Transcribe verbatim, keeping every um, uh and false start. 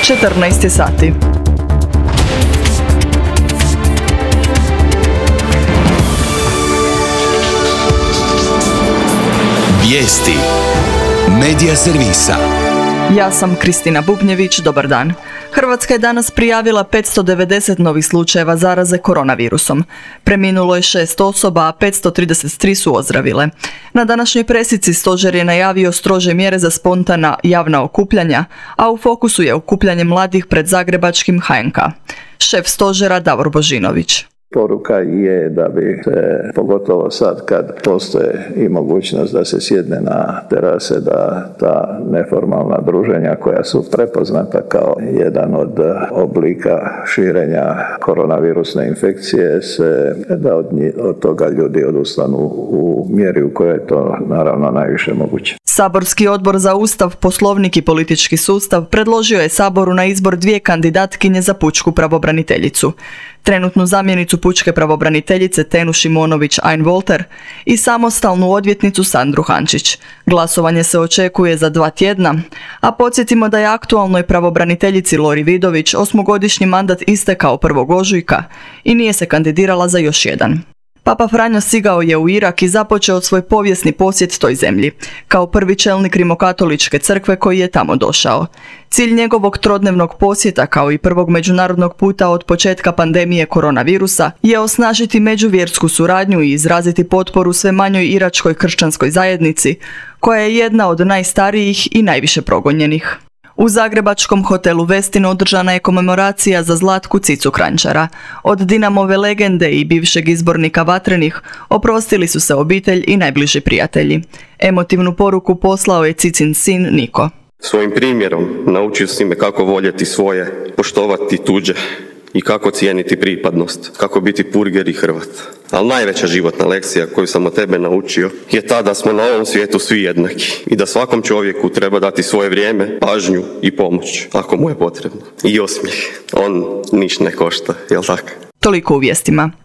četrnaest je sati. Vijesti Medija servisa. Ja sam Kristina Bubnjević, dobar dan. Hrvatska je danas prijavila petsto devedeset novih slučajeva zaraze koronavirusom. Preminulo je šest osoba, a petsto trideset tri su ozdravile. Na današnjoj presici stožer je najavio strože mjere za spontana javna okupljanja, a u fokusu je okupljanje mladih pred zagrebačkim H N K. Šef stožera Davor Božinović. Poruka je da bi se, pogotovo sad kad postoje i mogućnost da se sjedne na terase, da ta neformalna druženja koja su prepoznata kao jedan od oblika širenja koronavirusne infekcije, se, da od, nji, od toga ljudi odustanu u mjeri u kojoj je to naravno najviše moguće. Saborski odbor za Ustav, Poslovnik i politički sustav predložio je Saboru na izbor dvije kandidatkinje za pučku pravobraniteljicu. Trenutnu zamjenicu pučke pravobraniteljice Tenu Šimonović-Einwolter i samostalnu odvjetnicu Sandru Hančić. Glasovanje se očekuje za dva tjedna, a podsjetimo da je aktualnoj pravobraniteljici Lori Vidović osmogodišnji mandat istekao prvog ožujka i nije se kandidirala za još jedan. Papa Franjo stigao je u Irak i započeo svoj povijesni posjet toj zemlji, kao prvi čelnik rimokatoličke crkve koji je tamo došao. Cilj njegovog trodnevnog posjeta, kao i prvog međunarodnog puta od početka pandemije koronavirusa, je osnažiti međuvjersku suradnju i izraziti potporu sve manjoj iračkoj kršćanskoj zajednici, koja je jedna od najstarijih i najviše progonjenih. U zagrebačkom hotelu Westin održana je komemoracija za Zlatku Cicu Kranjčara. Od Dinamove legende i bivšeg izbornika Vatrenih oprostili su se obitelj i najbliži prijatelji. Emotivnu poruku poslao je Cicin sin Niko. Svojim primjerom naučio si me kako voljeti svoje, poštovati tuđe i kako cijeniti pripadnost, kako biti purger i Hrvat. Ali najveća životna lekcija koju sam od tebe naučio je ta da smo na ovom svijetu svi jednaki i da svakom čovjeku treba dati svoje vrijeme, pažnju i pomoć, ako mu je potrebno. I osmijeh. On niš ne košta, jel tako? Toliko u vijestima.